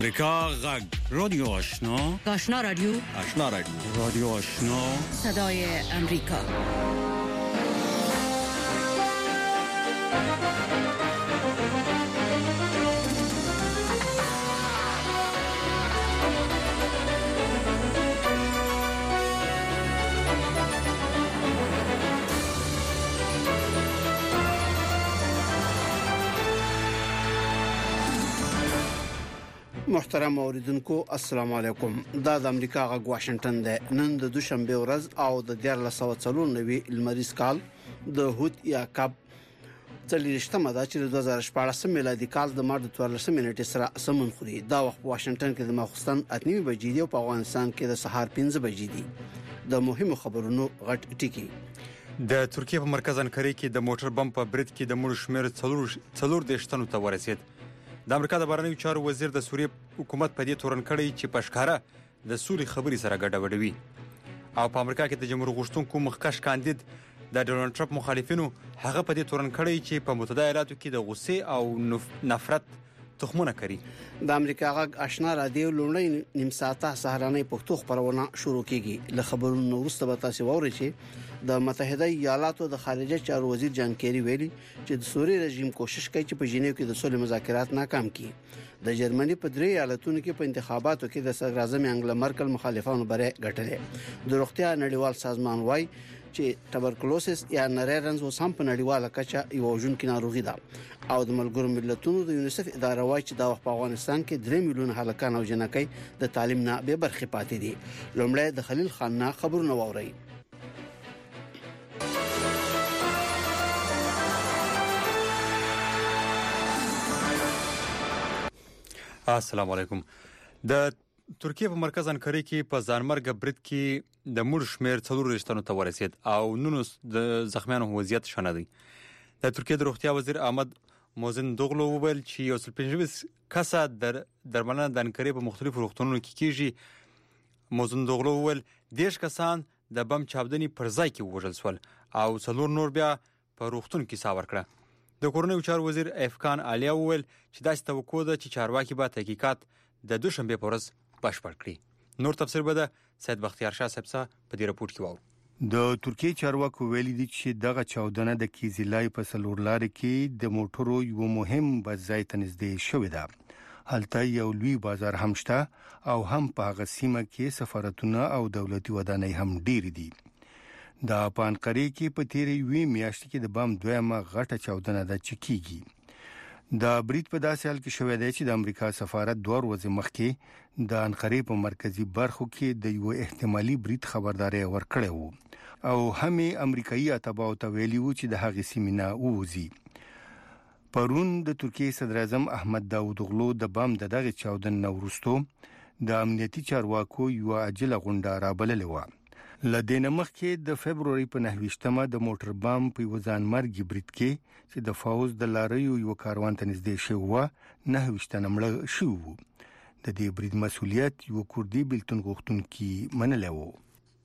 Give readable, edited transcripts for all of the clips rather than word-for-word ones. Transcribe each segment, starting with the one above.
امریکا غږ رادیو آشنا رادیو رادیو آشنا صدای امریکا. محترم اوریدونکو السلام علیکم. دا د امریکا غږ واشنگټن ده. نن د دوشنبه ورځ او د 1440 لمریز کال د هوت یا کب تلریشتمه دا چې 2014 میلادي کال د مارچ 14 نیټه سره سمون خوري. دا وخت واشنگټن کې د ماخستن 8 بجې دی او په افغانستان کې د سهار 5 بجې دي. د مهمو خبرونو غټ ټکی. د ترکیه په مرکز انکره کې د موټر بم په برید کې د مړو شمېر 4 دیشتنو ته ورسید. د امریکا د بهرنیو چارو وزیر د سوریې حکومت په دې تورن کړی چې پښکاره د سولې خبري سره ګډوډوي او په امریکا کې د جمهور غوښتونکو مخکښ کاندید د ډونالد ټرمپ مخالفینو هغه په دې تورن کړی چې په متحده ایالاتو کې د غصې او نفرت تخمونه کوي. د امریکا غږ آشنا رادیو لومړی نیم ساعته سهارنۍ پښتو خبرونه شروع کیږي. له خبرونو وروسته به تاسو واورئ چې د متحده ایالاتو د خارجه چارو وزیر جان کیری ویلي چې د سوریې رژیم کوشش کوي چې په جنیو کې د صلح مذاکرات ناکام کړي. د جرمني په درې ایالتونو کې په انتخاباتو کې د صدر اعظم انګلا مرکل مخالفانو بری ګټلې. د روغتیا نړیوال سازمان وايي چې تبرکلوسس یا نریرنز وسام په نړیواله کچه یو ژوندۍ ناروغي ده او د ملګرو ملتونو د یونیسف اداره وايي چې د افغانستان کې 3 میلیون هلکان او جنکۍ د تعلیم نه به برخه پاتې دي. لومړی د خلیل خان نه خبرونه واوري. السلام علیکم. د ترکیه په مرکز انکره کې په ځانمرګ برید کې د مړو شمېر 4 دیشتنو ته ورسید او نونو د زخمیانو وضعیت شنه دی. د ترکیه د روغتیا وزیر احمد موزن دوغلو وویل چې یو 25 کسه درملنه د انکره په مختلفو روغتونونو کې کیږي. موزن دوغلو وویل 10 کسان د بم چاودنې پر ځای کې وژل شول او 4 نور بیا په روغتون کې ساور کړه. د کورنیو چارو وزیر افکان علیا وویل چې داسې توقع ده چې چارواکي به تحقیقات د دوشنبه په ورځ بشپړ کړي. نور تفسیر به د سید بختیار شاه صاحب په دې راپور کې واورو. د ترکیه چارواکو ویلي دي چې دغه چاودنه د کیزلای په سلورلار کې د موټرو یو مهم بازار ته نږدې شوې ده. هلته یو لوی بازار هم شته او هم په هغه سیمه کې سفارتونه او دولتي ودانۍ هم ډېر دي. د پانقری کې په تیرې وی میاشت کې د بم دویمه غټه چاودنه د چکیږي. د برید په داسې حال کې شوې ده چې د امریکا سفارت 2 ورځې مخکې د انقره په مرکزی برخو کې د یو احتمالي برید خبرداري ورکړې وو او همې امریکایي اتباعو ته ویلي وو چې د هغې سیمې نه ووځي. پرون د ترکیه صدر اعظم احمد داوودوغلو د بم دغه چاودنې وروسته د امنیتي چارواکو یو عاجله غونډه رابللې و. لدین مخکې د فبرवरी په 9مه د موټر بم په وزن مرګ برید کې چې د فوز د لاریو یو کاروان ته نږدې شو و 9 مړه شو. د دې برید مسولیت یو کوردی بلتون غوښتونکي منلې وو.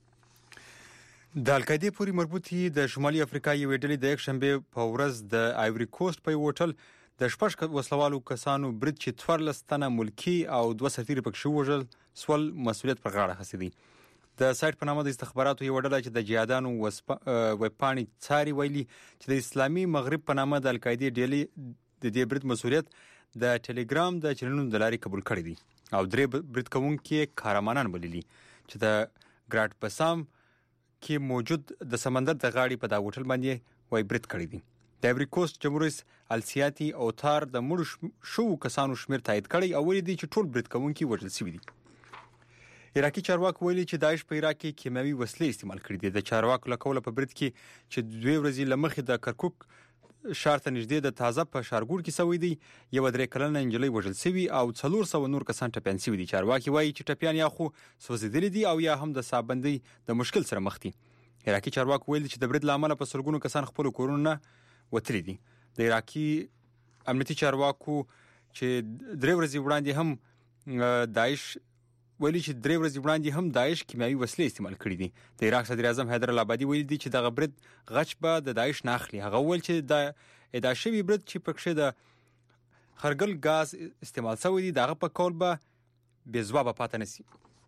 د القاعده پوری مربوطي د شمالي افریقا یو ډلې د یک شنبه په ورځ د آیوري کوست په هوټل د شپږ وسلوالو کسانو برید چې 14 تنه ملکی او 2 سفیر پکښ وژل سول مسولیت پر غاړه خسیدي. د سایت په نامه د استخباراتو یو ډله چې د جهادانو وپانی څاري ویلي چې د اسلامي مغرب په نامه د القاعده ډلې د دې برید مسولیت د ټلګرام د چینلونو د لارې قبول کړی دي او 3 برید کوونکي کارمانان بللي چې د ګراټ بسام کې موجود د سمندر د غاړې په دا هوټل باندې وای برید کړی دي. د ایوری کوست جمهوریت السیاتی او تار د مړو شو کسانو شمیر تایید کړی او ویلي دي چې ټول برید کوونکي وژل شوي دي. عراقي چارواکو ویلي چې داعش په عراق کې کیمیاوي وسلې استعمال کړې دي. د چارواکو له قوله په برید کې چې 2 ورځې لمخې د کرکوک ښار ته نږدې د تازه په ښارګوټ کې سوي دي یو 3 کلنه انجلۍ وژل شوی او 400 نور کسان ټپيان شوي دي. چارواکي وایي چې ټپيان یا خو سوځېدلي دي او یا هم د سابندۍ د مشکل سره مخ دي. عراقي چارواکو ویلي چې د برید لامل په سرګونو کسان خپل کورونه وتري دي. د عراقي امنیتي چارواکو چې 3 ورځې وړاندې هم داعش ویلي چې 3 ورځې وړاندې هم داعش کیمیاوي وسلې استعمال کړې دي. د عراق صدر اعظم حیدر العبادي ویلي دي چې دغه برید غچ به د داعش نه اخلي. هغه ویل چې د ادعا شوی برید چې پکښې د خرګل غاز استعمال شوی دی دغه په کول به بې ځوابه پاتې نشي.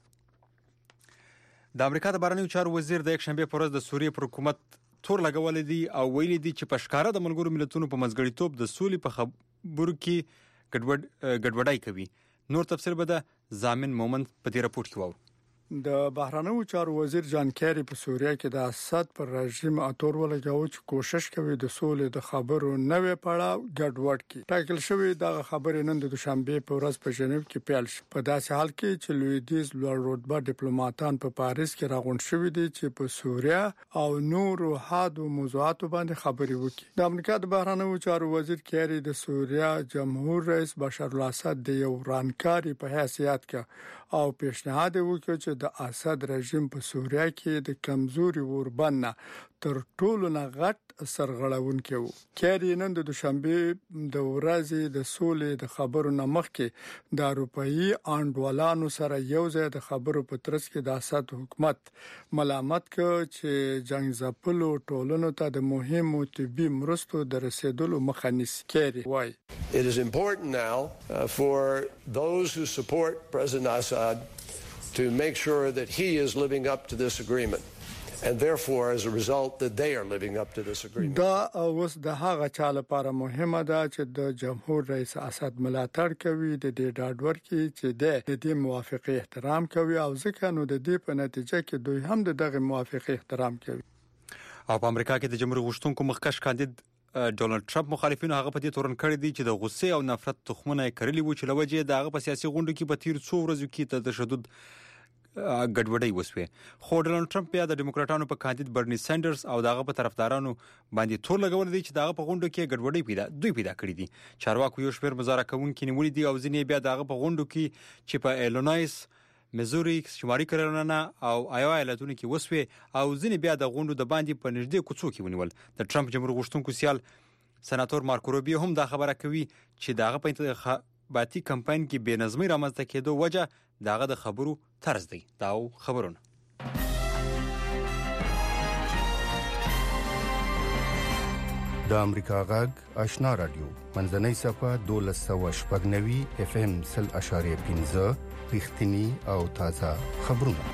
د امریکا د بهرنیو چارو وزیر د یک شنبه پر ورځ د سوریې پر حکومت تور لګولې دي او ویلي دي چې په ښکاره د ملګرو ملتونو په منځګړیتوب د سولې په خبرو کې ګډوډي کوي. نور تفسیر به د ضامن مومند په دې راپور کې وو. د بهرنیو چارو وزیر جان کیری په سوریه کې د اسد پر رژیم اتور ولګاو چې کوشش کوي د سولې د خبرو نوې پړاو ګډوډ کړي. ټاکل شوی د خبرې نن د دوشنبه په ورځ په ژنیو کې پیل شو. په داسې حال کې چې لویدیز لوړ رتبه ډیپلوماټان په پاریس کې راغونډ شوي دي چې په سوریه او نور حادو موضوعاتو باندې خبرې وکړي. د امریکا د بهرنیو چارو وزیر کیری د سوریه جمهور رئیس بشار الاسد د یو رانکاري په حیثیت کې او پیشنهاد وکړ چې د اسد رژیم په سوریه کې د کمزوري اوربند تر ټولو نه غټ سرغړونکی وو. کیری نن د دوشنبه د ورځې د سولې د خبرو نمخ کې د اروپאי انډوالانو سره یو ځای د خبرو په ترڅ کې د اسد حکومت ملامت کړ چې جنگ ځپلو ټولنو ته د مهمو طبي مرستو د رسیدلو مخه نیسي. کیری وایي It is important now for those who support President Assad to make sure that he is living up to this agreement and therefore as a result that they are living up to this agreement. دا اوس د هغه چا لپاره مهمه ده چې د جمهور رئیس اسد ملاتړ کوي د دې ډاډ ورکړي چې د دې موافقه احترام کوي او ځکه نو د دې په نتیجه کې دوی هم دغه موافقه احترام کوي. او په امریکا کې د جمهوریت غوښتونکو مخکښ کاندید ډونالد ټرمپ مخالفینو هغه په دې تورن کړی دی چې د غصې او نفرت تخمونه کړلي وو چې لوجه دغه په سیاسي غونډو کې په تیر څو ورځو کې د تشدد ګډوډي وسوي. خو ډونالد ټرمپ بیا د ډیموکراټانو په کاندید برني سانډرز او دغه په طرفدارانو باندې تور لګول دي چې دغه په غونډو کې ګډوډي پیدا کړې دي. چارواکو یو شمېر مذاکره کوونکي نیولې دي او ځینې بیا دغه په غونډو کې چې په ایلینویس، میزوري، شمالي کیرولینا او آیوا ایالتونو کې وسوي او ځینې بیا د غونډو د باندې په نږدې کوڅو کې ونیول. د ټرمپ جمهور غوښتونکو سیال سناتور مارکو روبیو هم دا خبره کوي چې دغه په انتخاباتي کمپاین کې بې نظمي رامنځته کېدو وجه دغه د خبرو طرز دی. دا خبرونه د امریکا غږ آشنا رادیو منځنۍ صفه 1290 اف ام 0.15 رښتینی او تازه خبرونه.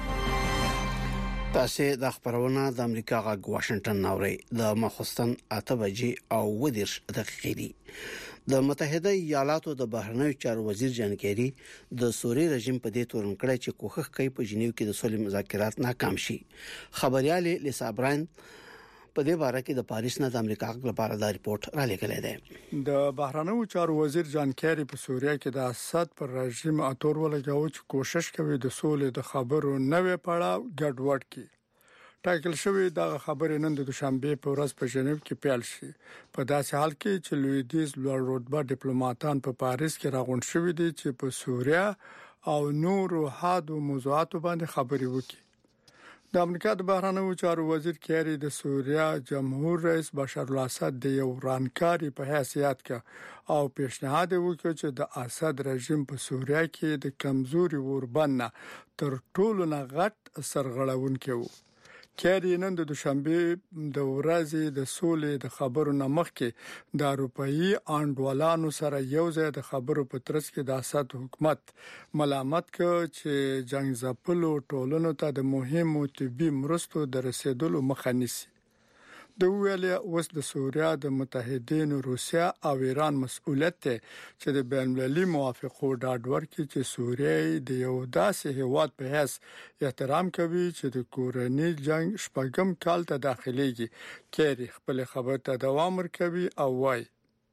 تاسو د خبرونه د امریکا غږ واشنگټن ناوړي د مخستن 8 بجې او 10 دقیقې دي. د متحده ایالاتو د بهرنیو چارو وزیر جان کیری د سوریې رژیم په دې تورن کړی چې کوښښ کوي په جنیو کې د صلح مذاکرات ناکام شي. خبريال لیسا براین په دې باره کې د پاریس نه د امریکا لپاره دا ریپورت را لګلې ده. د بهرنیو چارو وزیر جان کیری په سوریه کې د اسد پر رژیم اتور ولګاو چې کوشش کوي د سولې د خبرو نوې پړاو ګډوډ کړي. ټاکل شوی د خبرې نن د دوشنبه په ورځ په ژنیو کې پیل شي. په داسې حال کې چې لویدیز لوړ رتبه ډیپلوماټان په پاریس کې راغونډ شوي دي چې په سوریه او نور حادو موضوعاتو باندې خبرې وکړي. د امریکا د بهرنیو چارو وزیر کیری د سوریه جمهور رئیس بشار الاسد د یو رانکاري په حیثیت کې او پیشنهاد وکړ چې د اسد رژیم په سوریه کې د کمزوري اوربند تر ټولو نه غټ سرغړونکی وو. کیری نن د دوشنبه د ورځې د سولې د خبرو نمخ کې د اروپאי انډوالانو سره یو ځای د خبرو په ترڅ کې د اسد حکومت ملامت کړ چې جنگ ځپلو ټولنو ته د مهمو طبي مرستو د رسیدلو مخه نیسي. د ویلي اوس د سوریه د متحدینو روسیا او ایران مسؤلیت ته چې د بین المللي موافقو ډاډ ورکړي چې سوریه د یو داسې هیواد په حیث احترام کوي چې د کورنۍ جنگ شپږم کال ته داخليږي. کیری خپل خبر ته دوام ورکوي او وایي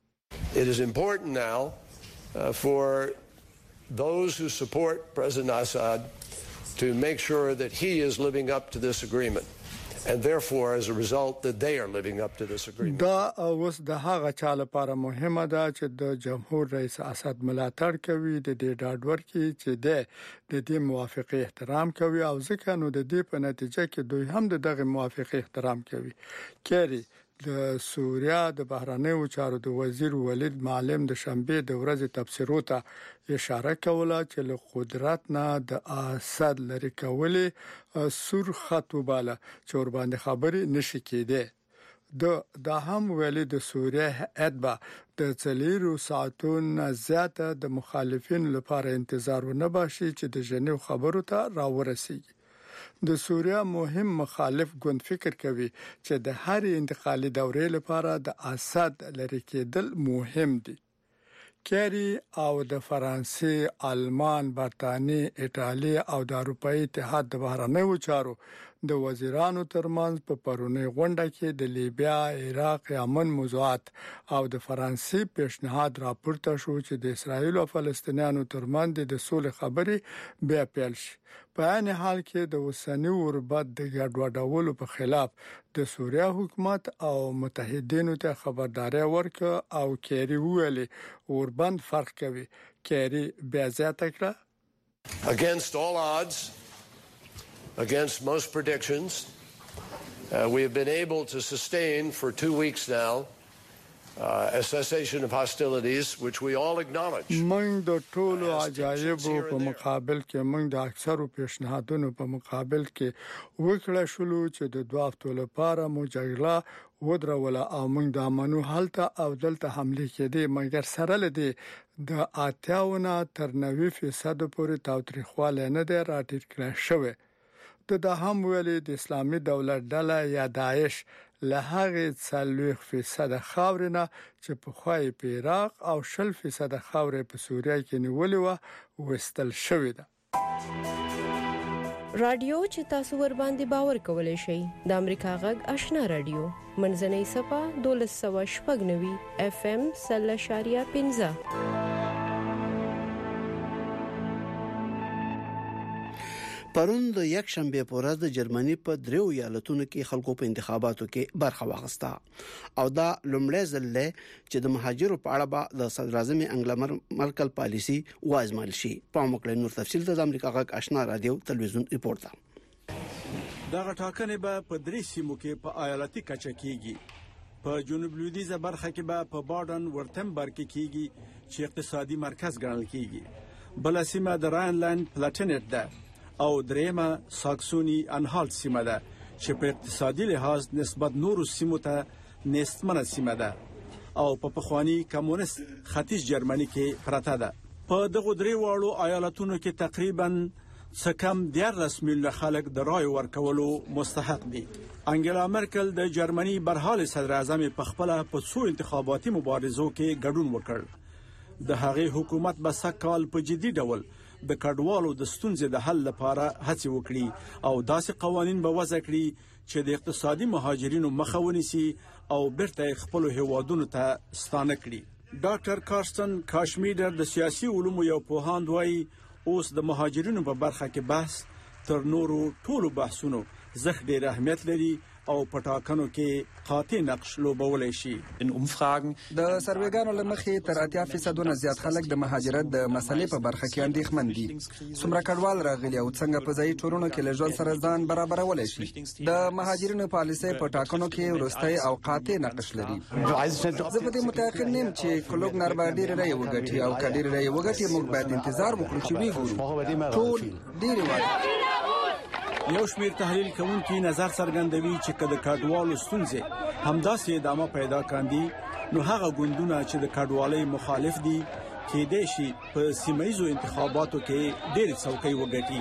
It is important now for those who support President Assad to make sure that he is living up to this agreement. And therefore as a result that they are living up to this agreement. دا اوس د هغه چا لپاره مهمه ده چې د جمهور رئیس اسد ملاتړ کوي د دې ډاډ ورکړي چې د دې موافقه احترام کوي او ځکه نو د دې په نتیجه کې دوی هم دغه موافقه احترام کوي. کیری د سوریه د بهرنیو چارو د وزیر ولید معلم د شنبه د ورځې تبصرو ته اشاره کوله چې له قدرت نه د اسد لري کولې سور خط وباله چې ور باندې خبرې نشي کېده. د هم ویلي د سوریه هیات به د 4 ساعتونو زیاته د مخالفین لپاره انتظار ونه باشي چې د جنیو خبرو ته راورسیږي د سوریه مهم مخالف ګوند فکر کوي چې د هر انتقالي دورې لپاره د اسد لری کېدل مهم دي کیری او د فرانسې، آلمان، برتانیې، ایټالیا او د اروپאי اتحاد د بهرنیو چارو د وزیرانو ترمنځ په پرونی غونډه کې د لیبیا، عراق، یمن موضوعات او د فرانسې پیشنهاد راپورته شو چې د اسرایل او فلسطینیانو ترمنځ د سولې خبرې بیا پیل شي. په عین حال کې د اوسنی اوربند د ګډوډولو په خلاف د سوریه حکومت او متحدینو ته خبرداري ورکړه او کیری ویلي اوربند فرق کوي. کیری بیا زیاته کړه Against all odds, against most predictions, we have been able to sustain for 2 weeks now a cessation of hostilities, which we all acknowledge. موږ د ټولو عجایبو په مقابل کې موږ د اکثرو پیشنهادونو په مقابل کې وکړه شلو چې د 2 هفتو لپاره مو جګړه ودروله او موږ د امنو حالت او دلته حمله کېدې مګر سره لدی د 80 تر 90% پورې تاوتریخواله نه دی راټیټ کړی شوی. د هم ویلي د اسلامي دولت ډله یا داعش له هغه 40% خاورینه چې په خوای په عراق او 60% خاورې په سوریه کې نیولې و وستل شوې ده. رادیو چې تاسو ور باندې باور کولای شئ د امریکا غږ آشنا رادیو منځنۍ صفه 1290 FM 0.15 پرون د یک شنبه په ورځ د جرمني په 3 ایالتونو کې خلکو په انتخاباتو کې برخه واخیسته او دا لومړی ځل چې د مهاجرو په اړه به د صدر اعظم انګلا مرکل پالیسی وازمال شي. په مکمل نور تفصیل د امریکا غږ آشنا رادیو تلویزیون ریپورت ده. دغه ټاکنې به په 3 سیمو کې په ایالتي کچه کېږي. په جنوب لویدیځه برخه کې به په بادن ورتمبرګ کې کېږي چې اقتصادي مرکز ګڼل کېږي. بل سیمه د راینلند پلاتینټ ده او دریمه ساکسونی انهالت سیمه ده چې په اقتصادي لحاظ نسبت نورو سیمو ته نستمنه سیمه ده او په پخوانی کمونیست ختیځ جرمني کې پراته ده. په دغه درې واړو ایالتونو کې تقریبا څه کم 10 میلیونه خلک د رای ورکولو مستحق دي. انګلا مرکل د جرمني برحال صدر اعظم په خپل په څو انتخاباتي مبارزو کې ګډون وکړ. د هغې حکومت به سکهال په جدي ډول د کډوالو د ستونزې د حل لپاره هڅې وکړي او داسې قوانين به وضع کړي چې د اقتصادي مهاجرینو مخه ونیسي او بیرته خپل هیوادونو ته ستانه کړي. ډاکټر کارستن کاشمیډر د سیاسي علومو یو پوهاند وايي اوس د مهاجرینو په برخه کې بحث تر نورو ټولو بحثونو زښ ډېر اهمیت لري او پټاکنو کې قاطع نقش لوبولای شي. د سروېګانو لمخې تر 80% زیات خلک د مهاجرت د مسلې په برخه کې اندېښمن دي. څومره کډوال راغلي او څنګه په ځای ټورونو کې له ژوند سره ځان برابرولای شي. د مهاجرینو پالیسۍ په ټاکنو کې ورستۍ او قاطع نقش لري. زه په دې متأکد نیم چې کلوب نربا ډېر رای وګټي او کډیر رای وګټي موږ باید انتظار وکړو چې وګورو. ټول ډېر وایي. یو شمیر تحلیل کوونکي نظر څرګندوي چې کله کډوالو ستونزې همداسې ادامه پیدا کاندي نو هغه ګوندونه چې د کډوالۍ مخالف دي کېدای شي په سیمایي انتخاباتو کې ډېر څوکۍ وګټي.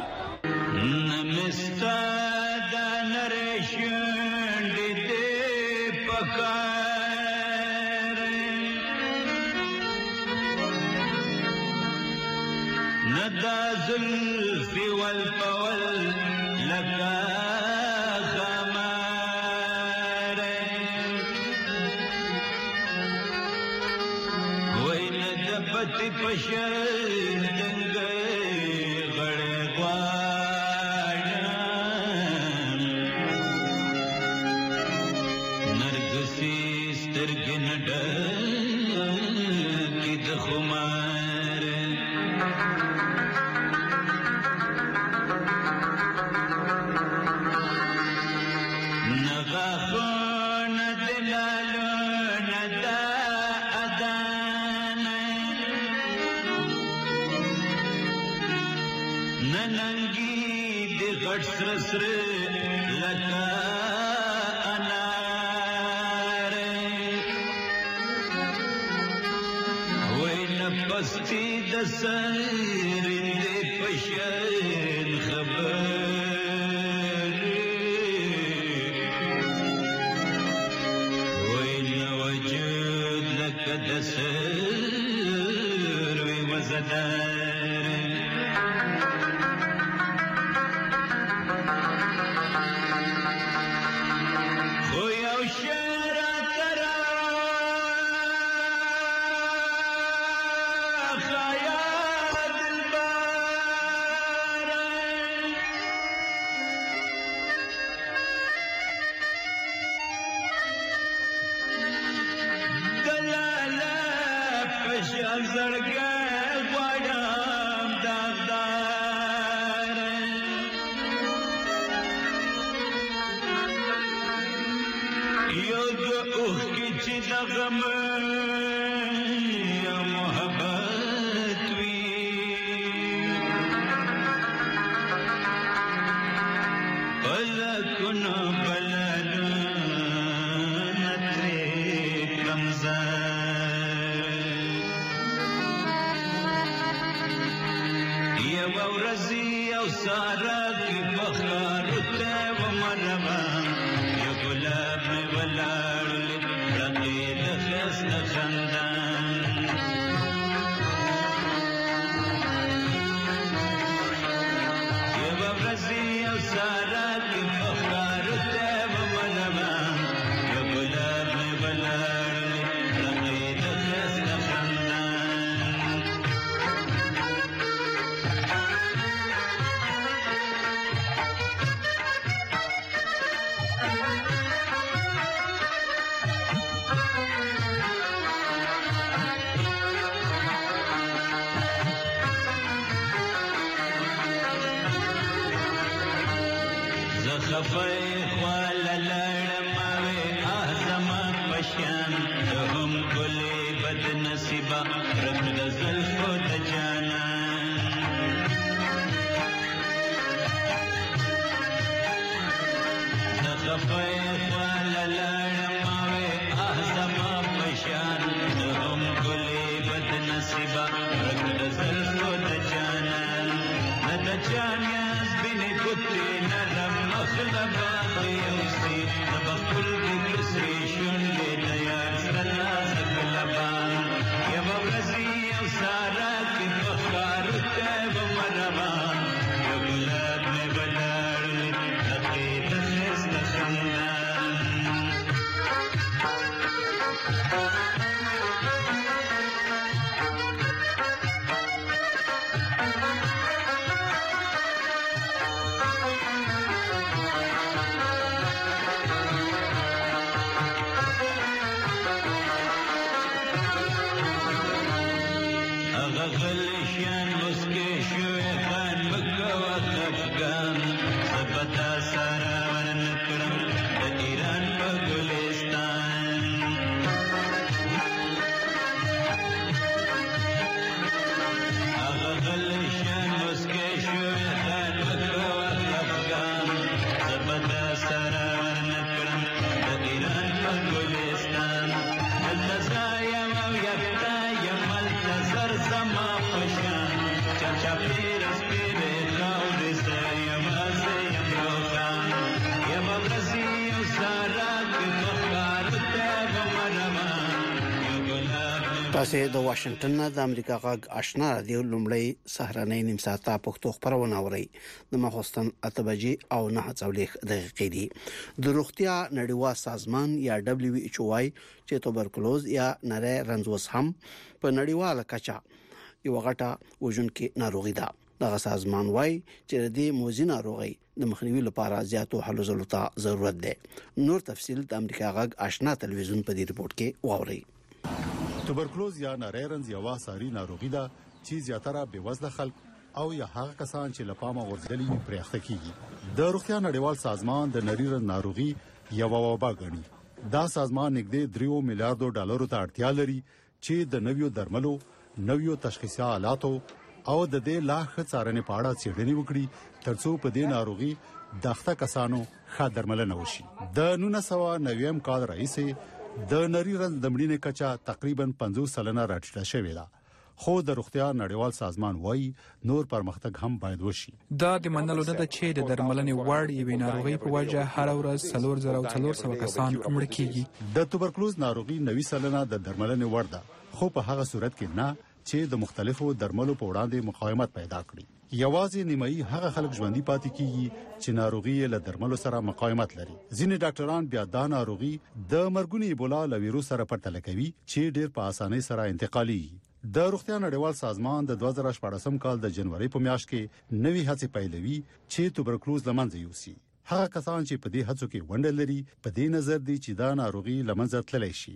تاسو د واشنگټن د امریکا غږ آشنا رادیو لومړی سهارنۍ نیم ساعته پښتو خبرونه اوري د مخستن اتبجی او 9:40 دقیقې دي د روغتیا نړیوال سازمان یا WHO وايي چې توبرکلوز یا نری رنځوس هم په نړیواله کچه یو غټه وژونکې ناروغي ده. دغه سازمان وايي چې د موزي ناروغي د مخنیوي لپاره زیاتو حل زلو ته ضرورت ده. نور تفصيل د امریکا غږ آشنا ټلویزیون په دې ریپورت کې واوري. توبرکلوز یا نری رنځ یو ساري ناروغي ده چې زیاتره بېوزله خلک او یا هغه کسان چې لپامه ورزلي پرېخته کیږي. د روغتیا نړیوال سازمان د نری رنځ ناروغي یو وبا غني. دا سازمان نږدې 3 میلیارډ ډالرو ته اړتیا لري چې د نویو درملو، نویو تشخیصي آلاتو او د دې لاخ څارنې په اړه څېړنې وکړي ترڅو په دې ناروغي دغه کسانو ښه درملنه وشي. د 1990 کال راهیسې د نری رنځ د مړینې کچه تقریبا 50% راټیټه شوې ده خو د روغتیا نړیوال سازمان وایي نور پرمختګ هم باید وشي. دا د منلو نه ده چې د درملنې وړ یوې ناروغي په وجه هر ورځ 4400 کسان مړ کیږي. د توبرکلوز ناروغي 90% د درملنې وړ ده، خو په هغه صورت کې نه چې د مختلفو درملو په وړاندې مقاومت پیدا کړي. یوازې نیمایي هغه خلک ژوندۍ پاتې کیږي چې ناروغي له درملو سره مقاومت لري. ځینې ډاکټران بیا دا ناروغي د مرګوني ایبولا له ویروس سره پرتله کوي چې ډېر په اسانۍ سره انتقالي. د روغتیا نړیوال سازمان د 2014 کال د جنوري په میاشت کې نوې هڅې پیلوي چې توبرکلوز له منځه یوسي. هغه کسان چې په دې هڅو کې ونډه لري په دې نظر دي چې دا ناروغي له منځه تللی شي.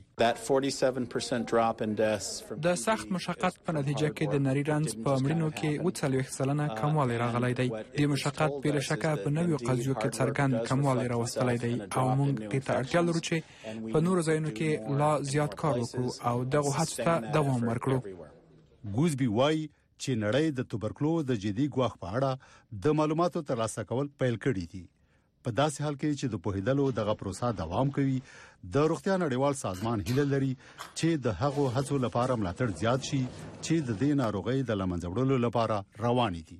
د سخت مشقت په نتیجه کې د نری رنځ په مړینو کې 40% کموالی راغلی دی. د مشقت بې له شکه په نویو قضیو کې څرګند کموالی راوستلی دی او موږ دې ته اړتیا لرو چې په نورو ځایونو کې لا زیات کار وکړو او دغه هڅو ته دوام ورکړو. ګوزبي وایي چې نړۍ د توبرکلوز د جدي ګواښ په اړه د معلوماتو ترلاسه کول پیل کړي دي. په داسې حال کې چې د پوهېدلو دغه پروسه دوام کوي، د روغتیا نړیوال سازمان هیله لري چې د هغو هڅو لپاره ملاتړ زیات شي چې د دې ناروغۍ د له منځه وړلو لپاره روانې دي.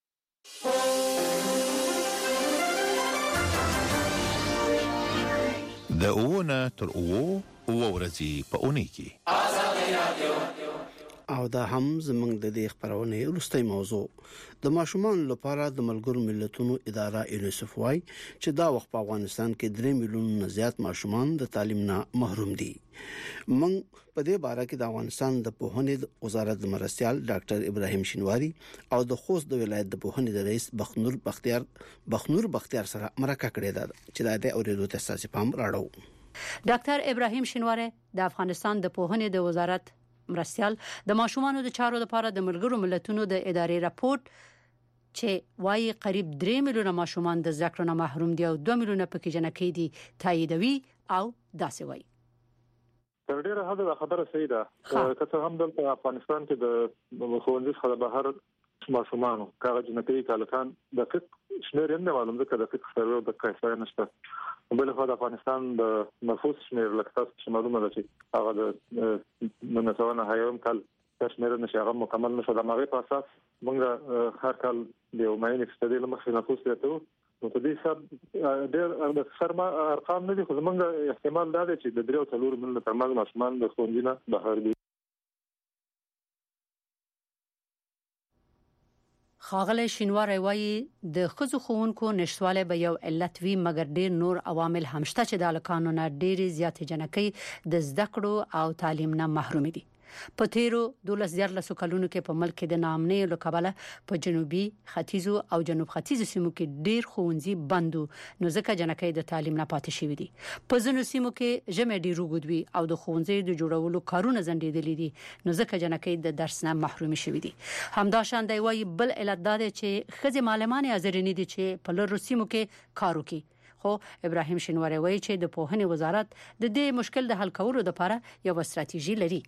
د اوونه تر اوو ورځې په اونۍ کې آزادي رادیو او دا هم زموږ د دې خبرونه وروستۍ موضوع. د ماشومان لپاره د ملګرو ملتونو اداره یونیسف وايي چې دا وخت په افغانستان کې 3 میلیون زیات ماشومان د تعلیم نه محروم دي. موږ په دې باره کې د افغانستان د پوهنې وزارت د مرستيال ډاکټر ابراهیم شینواری او د خوست د ولایت د پوهنې د رئیس بخنور بختیار سره مرکه کړې ده چې د اوریدو ته اساسي پام راړو. ډاکټر ابراهیم شینواری د افغانستان د پوهنې د وزارت مرستيال د ماشومانو د چارو لپاره د ملګرو ملتونو د ادارې راپورټ چې وايي قریب 3 میلیونه ماشومان د زده کړو نه محروم دي او 2 میلیونه پکې جنکې دي تاییدوي او داسې وايي. تر ډیره حد خبره صحیح ده. که هم د افغانستان کې د ښوونځي څخه بهر ماشومان کاغذ جنکې کالکان د فقه شمیر نه معلوم ده کله فقه سره د کیسه نشته. بل خو د افغانستان د نفوس شمیر لکه چې معلومه ده چې هغه د منځونه هایم کال شمیر نشه هغه مکمل نشه د مغرب په اساس موږ هر کال د یو ماین اقتصادي لمخې نفوس ته نو په دې حساب ډېر د فرما ارقام نه دي خو موږ احتمال دا دی چې د 3 او 4 میلیونه ترمنځ ماشومان د ښوونځي نه بهر دي. خاغله شینواری وايي د خزو خوونکو نشواله به یو علت وی مګر ډیر نور عوامل هم شته چې د قانون ډیر زیات جنکې د زده کړو او تعلیم نه محروم دي. په تیرو 12 کلونو کې په ملک د نامنې لکبله په جنوبي ختیځو او جنوب ختیځو سیمو کې ډیر ښوونځي بندو نو ځکه جنکې د تعلیم نه پاتې شوې دي. په ځینو سیمو کې جمع ډیر وګدوي او د ښوونځي د جوړولو کارونه زندېدلې دي نو ځکه جنکې د درس نه محروم شوې دي. همدا شان دی وايي بل علت دا دی چې خځې معلمان حاضرینې دي چې په لرو سیمو کې کار وکړي. خو ابراهیم شینواری وايي چې د پوهنې وزارت د دې مشکل د حل کولو لپاره یو ستراتیژي لري.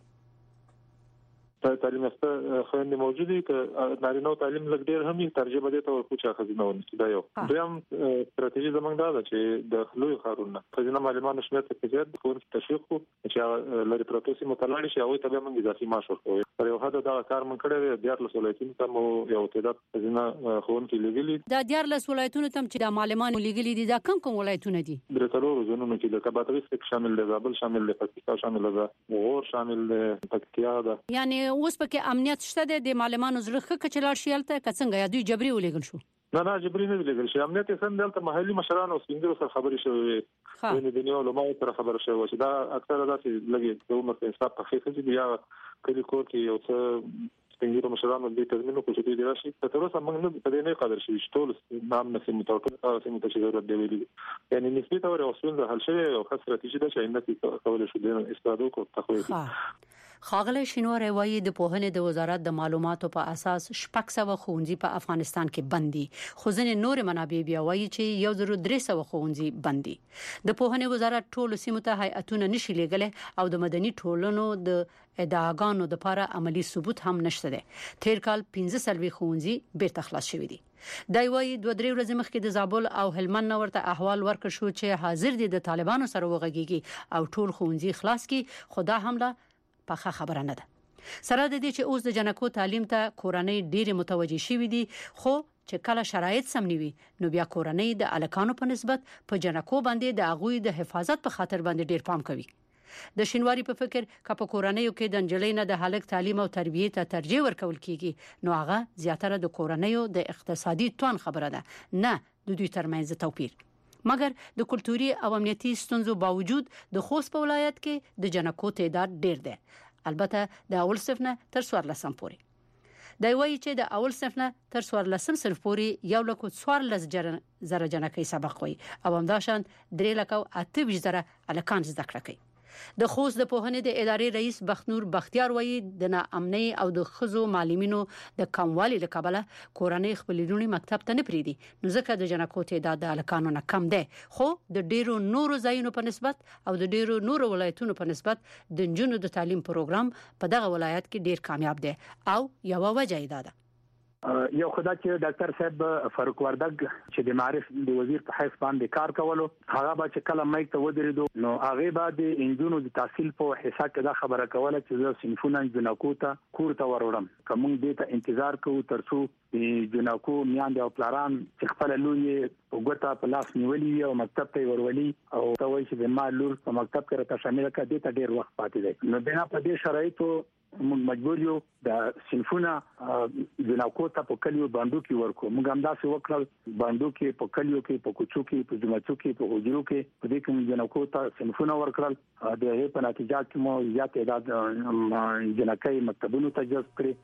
تعلیم است خويندې موجودي ک نارینه تعلیم لګ ډیر هم ترجمه دي ته ورکو چې خزینه ونی دا یو دویم ستراتیژي زمونږ دا چې د خلوی خارونه خزینه معلومات شمیر ته زیات خو تشویق چې لري پروتوسي متلاړ شي او ته به موږ اضافي معاش ورکوي. پر یو حد دا کار مونږ کړی د 14 ولایتونو ته یو تعداد خزینه خون کې لګلي دا 14 ولایتونو ته چې د معلمان لګلي دي دا کوم ولایتونه دي؟ د تلورو زونونو کې د کباتوي شامل دي، زابل شامل دي، پکتیکا شامل ده، غور شامل دي، پکتیا ده. یعنی اوس پکې امنیت شته د معلمانو زړه کچلار شیلته کڅنګ یا دوی جبري ولېګل شو؟ نه جبري نه لګل شي. امنیت یې سم دلته محلي مشران او سپینګرو سره خبرې شوې وي. د نیو علماء سره خبرې شوې چې دا اکثره داسې لګي د عمر په حساب په خېټه کې بیا کلی کور کې یو څه سپینګرو مشران د تضمینو کوشش کوي راشي. تر اوسه موږ نه په دې نه قادر شي چې ټول نام نسي متوقع سم ته ضرورت دی ویلي. یعنی نسبی تور او څنګه حل شوی او خاص ستراتیژي ده چې انده کول شو د استادو کو تخوي. خاغله شینواری وايي د پوهنې د وزارت د معلوماتو په اساس 600 ښوونځي په افغانستان کې بندي خو ځینې نور منابع بیا وايي چې 1300 ښوونځي بندي. د پوهنې وزارت ټول سیمو ته هیئتونه نشي لګل او د مدني ټولنو د ادعاګانو د لپاره عملی ثبوت هم نشته ده. تیر کال 15 ښوونځي بیرته خلاص شوي دي. دا وايي 2-3 ورځې مخکې د زابل او هلمند ورته احوال ورکړ شو چې حاضر دي د طالبانو سره وغږیږي او ټول ښوونځي خلاص کړي. خدا حمله پخه خبره نه ده. سره د دې چې اوس د جنکو تعلیم ته کورنۍ ډېر متوجي شوي دي خو چې کله شرایط سم نیوي نو بیا کورنۍ د الکانو په نسبت په جنکو باندې د اغوی د حفاظت په خاطر باندې ډېر پام کوي. د شینواری په فکر ک په کورنۍ کې د انجلۍ نه د هلک تعلیم او تربیه ته ترجیح ورکول کیږي نو هغه زیاتره د کورنۍ د اقتصادي توان خبره ده نه د دوی ترمنځ توپیر. مګر د کلتوري او امنیتي ستونزو باوجود د خوست په ولایت کې د جنکو تعداد ډیر دی. البته د اول صنف نه تر 14 پورې. دا وایي چې د اول صنف نه تر 14 صنف پورې 1.14 زره جنکې سبق وي او همداشان 3.28 الکان زده کړه کوي. د خوست د پوهنې د ادارې رئیس بختنور بختیار وایي د ناامنۍ او د خزو معلمینو د کموالي له کبله کورنۍ خپل لوري مکتب ته نه پریدي نو ځکه د جنکو تعداد د الکانو نه کم دی خو د ډیرو نورو ځایونو په نسبت او د ډیرو نورو ولایتونو په نسبت د جنونو د تعلیم پروګرام په دغه ولایت کې ډیر کامیاب دی او یو وجه ده. یو خدای چې ډاکټر صاحب فاروق وردګ چې د معرف د وزیر په حیث باندې کار کولو هغه به چې کله مایک ته ودرېدو نو هغه به د انجونو د تحصیل په حساب کې دا خبره کوله چې زه صنفونه جنکو ته کور ته وروړم کوم دې ته انتظار کوو ترڅو د جنکو میاندې او پلاران چې خپل لوی وګټه په لاس نیولې او مکتب ته ورولي او ته وایي چې ما لور په مکتب کې راته شامل کړه دې ته ډیر وخت پاتې دی نو بنا په دې شرایطو موږ مجبور یو د صنفونه جنکو ته په کلیو باندې کې ورکو موږ هم داسې وکړل باندې کې په کلیو کې په کوڅو کې په جماعتو کې په حجرو کې په دې کې جنکو ته صنفونه ورکړل د هغې په نتیجه کې مو زیات تعداد جنکې مکتبونو ته جذب کړي.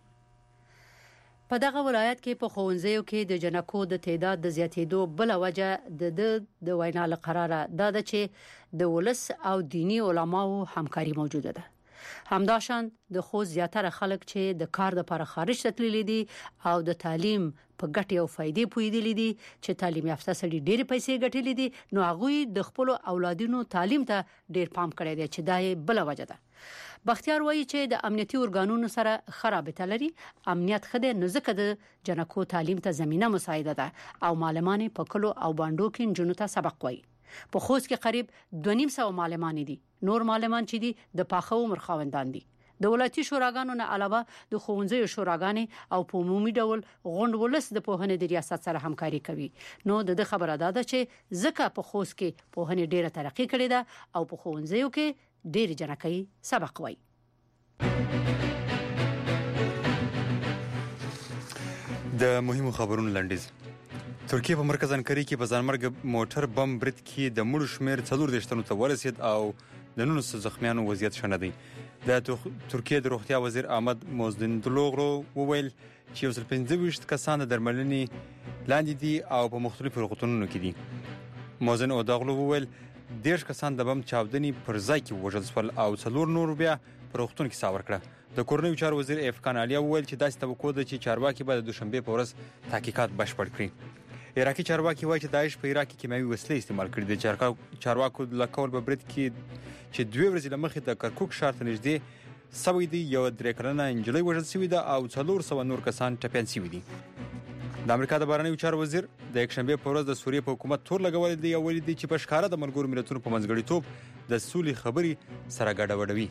په دغه ولایت کې په ښوونځیو کې د جنکو د تعداد د زیاتېدو بل وجه د وینا له قراره دا ده چې د ولس او دینی علماو همکاري موجوده ده. همداشان د خو زیاتره خلک چې د کار لپاره خارج تللي دي او د تعلیم په ګټې او فائدې پوهیدلي دي چې تعلیم یافته سړي ډېر پیسې ګټلې دي نو هغه د خپل اولادونو تعلیم ته ډېر پام کړی دی چې دا بل وجه ده. بختیار وایي چې د امنیتي ارګانونو سره خرابته لري امنیت خده نو ځکه د جنکو تعلیم ته زمينه مساعده ده او معلمان په کلو او باندو کې جنونو ته سبق وایي. په خوست کې قریب 2.5 معلمان دي نور معلمان چې دي د پاخه عمر خاوندان دي. د ولایتي شوراګانو نه علاوه د ښوونځیو شوراګانې او په عمومي ډول غونډ ولس د پوهنې د ریاست سره همکاري کوي نو د خبره ده چې ځکه په خوست کې پوهنې ډیره ترقی کړې ده او په ښوونځیو کې ډېر جنکې سبق وایي. د مهمو خبرونو لنډیز. ترکیه په مرکز انکری کې په ځانمرګ موټر بم برید کې د مړو شمیر 14 ته ورسید او د 19 زخمیانو وضعیت شنه دی. د ترکیه د روغتیا وزیر احمد موزدندلوغرو وویل چې 15 کسان د درملنې لاندې دي او په مختلفو روغتونونو کې دي. موزن اوداغلو وویل 10 کسان د بم چاودنې پر ځای کې وژل شول او 4 نور بیا په روغتون کې ساور کړه. د کورنیو چارو وزیر افکان علیا وویل چې داسې توقع ده چې چارواکي به د دوشنبه په ورځ تحقیقات بشپړ کړي. عراقي چارواکي وایي چې داعش په عراق کې کیمیاوي وسلې استعمال کړي دي. چارواکو لکول په برید کې چې 2 ورځې لمخې د کرکوک ښار ته نږدې سوي دي یو 3 کلنه نجلۍ وژل شوې ده او 400 نور کسان ټپیان شوي دي. د امریکا د بهرنیو چارو وزیر د یکشنبه په ورځ د سوریې په حکومت تور لګولې دی او ویلي دی چې په ښکاره د ملګرو ملتونو په منځګړیتوب د سولې خبري سره ګډوډوي.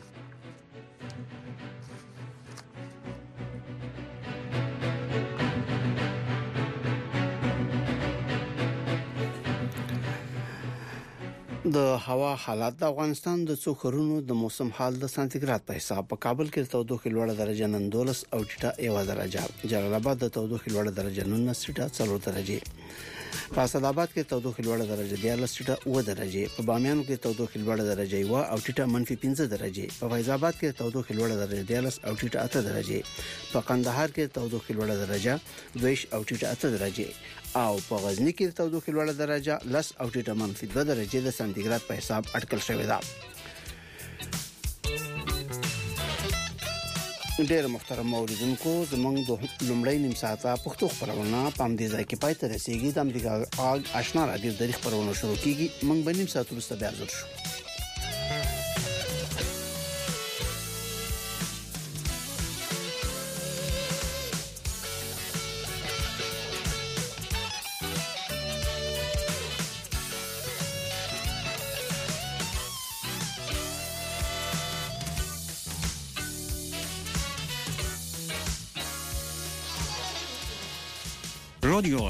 د هوا حالات د افغانستان د څو خورونو د موسم حال د سانتیګراد په حساب په کابل کې تودوخه لوړه درجه نن 12 او ټیټه 1 درجه، جلال آباد د تودوخه لوړه درجه نن 4 درجه، په اسداباد کې تودوخه لوړه درجه 4 درجه، په بامیان کې تودوخه لوړه درجه 1 او ټیټه -15 درجه، په فیض آباد کې تودوخه لوړه درجه 4 او ټیټه 8 درجه، په قندهار کې تودوخه لوړه درجه 2 او ټیټه 8 درجه او په غزنی کې تودوخه لوړه درجه 10 او ټیټه -2 درجه د سانتیګراد په حساب اټکل شوې ده. ډېر محترم اوریدونکو، زمونږ د لومړی نیم ساعته پښتو خبرونه پام دې ځای کې پای ته رسیدي. د امریکا آشنا رادیو د خبرونو شروع کیږي. موږ به نیم ساعت وروسته بیا حاضر شو. رادیو